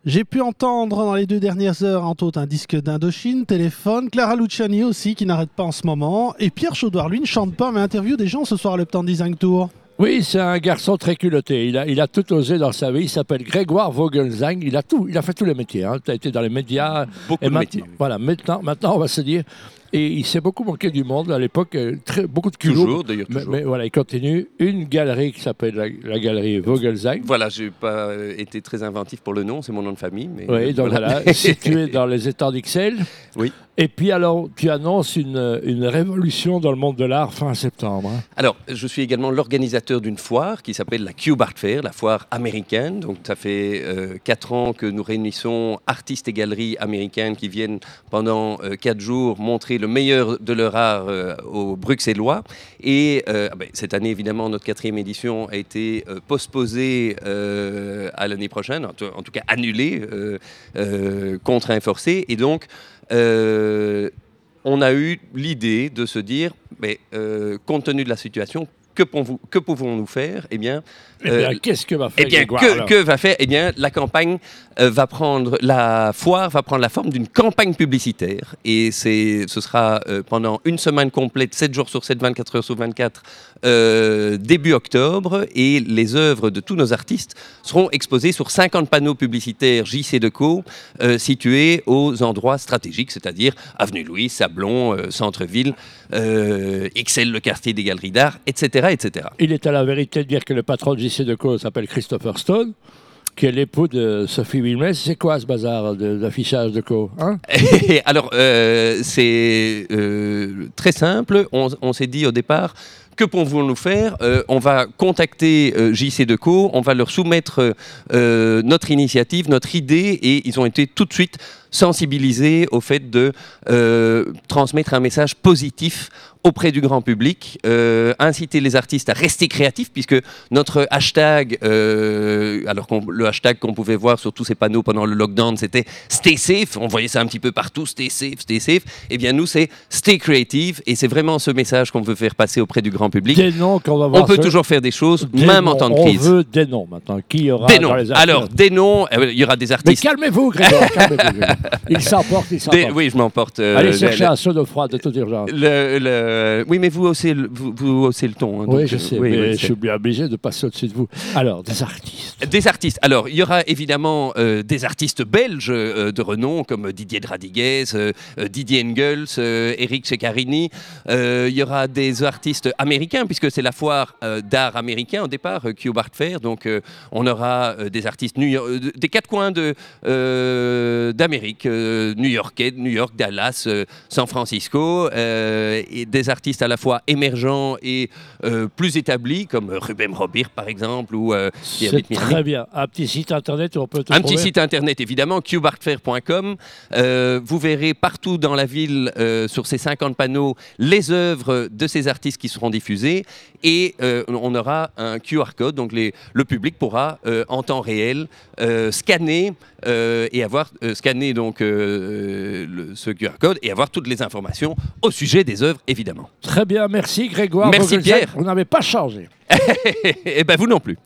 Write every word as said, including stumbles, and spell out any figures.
J'ai pu entendre dans les deux dernières heures, entre autres, un disque d'Indochine, Téléphone, Clara Luciani aussi, qui n'arrête pas en ce moment. Et Pierre Chaudoir, lui, ne chante pas, mais interview des gens ce soir à l'Uptown Design Tour. Oui, c'est un garçon très culotté. Il a, il a tout osé dans sa vie. Il s'appelle Grégoire Vogelsang. Il a tout, il a fait tous les métiers. Hein. Il a été dans les médias. Beaucoup et de métiers. Voilà, maintenant, maintenant, on va se dire. Et il s'est beaucoup manqué du monde à l'époque, très, beaucoup de culot. Toujours, d'ailleurs, mais, toujours. mais voilà, il continue. Une galerie qui s'appelle la, la galerie Vogelsang. Voilà, je n'ai pas été très inventif pour le nom, c'est mon nom de famille. Mais oui, donc voilà, voilà situé dans les étangs d'Ixelles. Oui. Et puis alors, tu annonces une, une révolution dans le monde de l'art fin septembre. Hein. Alors, je suis également l'organisateur d'une foire qui s'appelle la Cube Art Fair, la foire américaine. Donc, ça fait euh, quatre ans que nous réunissons artistes et galeries américaines qui viennent pendant euh, quatre jours montrer le meilleur de leur art euh, aux Bruxellois. Et euh, ben, cette année, évidemment, notre quatrième édition a été euh, postposée euh, à l'année prochaine, en tout, en tout cas annulée, euh, euh, contraint et forcé. Et donc, Euh, on a eu l'idée de se dire, mais, euh, compte tenu de la situation, que, que pouvons-nous faire ? Eh bien, eh bien euh, qu'est-ce que va faire eh bien, Grégoire, que, que va faire Eh bien, la campagne euh, va prendre, la foire va prendre la forme d'une campagne publicitaire. Et c'est, ce sera euh, pendant une semaine complète, sept jours sur sept, vingt-quatre heures sur vingt-quatre, euh, début octobre. Et les œuvres de tous nos artistes seront exposées sur cinquante panneaux publicitaires J C Decaux, euh, situés aux endroits stratégiques, c'est-à-dire Avenue Louis, Sablon, euh, Centre-Ville, euh, Ixelles, le quartier des galeries d'art, et cetera, et cetera. Il est à la vérité de dire que le patron de J C Decaux s'appelle Christopher Stone, qui est l'époux de Sophie Wilmès. C'est quoi ce bazar de, d'affichage de co hein Alors, euh, c'est euh, très simple. On, on s'est dit au départ, que pouvons-nous faire ? euh, On va contacter euh, J C Decaux, on va leur soumettre euh, notre initiative, notre idée, et ils ont été tout de suite sensibilisés au fait de euh, transmettre un message positif auprès du grand public, euh, inciter les artistes à rester créatifs, puisque notre hashtag, euh, alors qu'on, le hashtag qu'on pouvait voir sur tous ces panneaux pendant le lockdown, c'était « Stay safe », on voyait ça un petit peu partout, « Stay safe, stay safe », eh bien nous c'est « Stay creative », et c'est vraiment ce message qu'on veut faire passer auprès du grand public. Des noms qu'on va voir. On peut sur... toujours faire des choses, des même noms. en temps de on crise. On veut des noms maintenant. Qui y aura des dans noms. les Alors, des noms, euh, il y aura des artistes... Mais calmez-vous, Grégoire, calmez-vous. Il s'emporte, il s'emporte. Des... Oui, je m'emporte. Euh, Allez chercher le, un seau d'eau froide de toute urgence. Le, le... Oui, mais vous haussez le, vous, vous haussez le ton. Hein, oui, donc, je sais, oui, mais oui, je suis bien obligé de passer au-dessus de vous. Alors, des artistes. Des artistes. Alors, il y aura évidemment euh, des artistes belges euh, de renom, comme Didier Dradiguez, euh, Didier Engels, euh, Eric Ceccarini. Euh, il y aura des artistes américains, puisque c'est la foire euh, d'art américain au départ, euh, Cube Art Fair. Donc, euh, on aura euh, des artistes New York, euh, des quatre coins de, euh, d'Amérique, euh, new-yorkais, New York, Dallas, euh, San Francisco, euh, et des artistes à la fois émergents et euh, plus établis, comme Ruben Robir, par exemple, ou euh, c'est très bien. Un petit site internet où on peut te Un trouver. petit site internet, évidemment, cube art fair point com. Euh, vous verrez partout dans la ville, euh, sur ces cinquante panneaux, les œuvres de ces artistes qui seront diffusées. Et euh, on aura un Q R code, donc les, le public pourra, euh, en temps réel, euh, scanner euh, et avoir euh, scanné donc, euh, le, ce Q R code et avoir toutes les informations au sujet des œuvres, évidemment. Très bien, merci Grégoire. Merci Vogelsang. Pierre. Vous n'avez pas changé. Eh bien, vous non plus.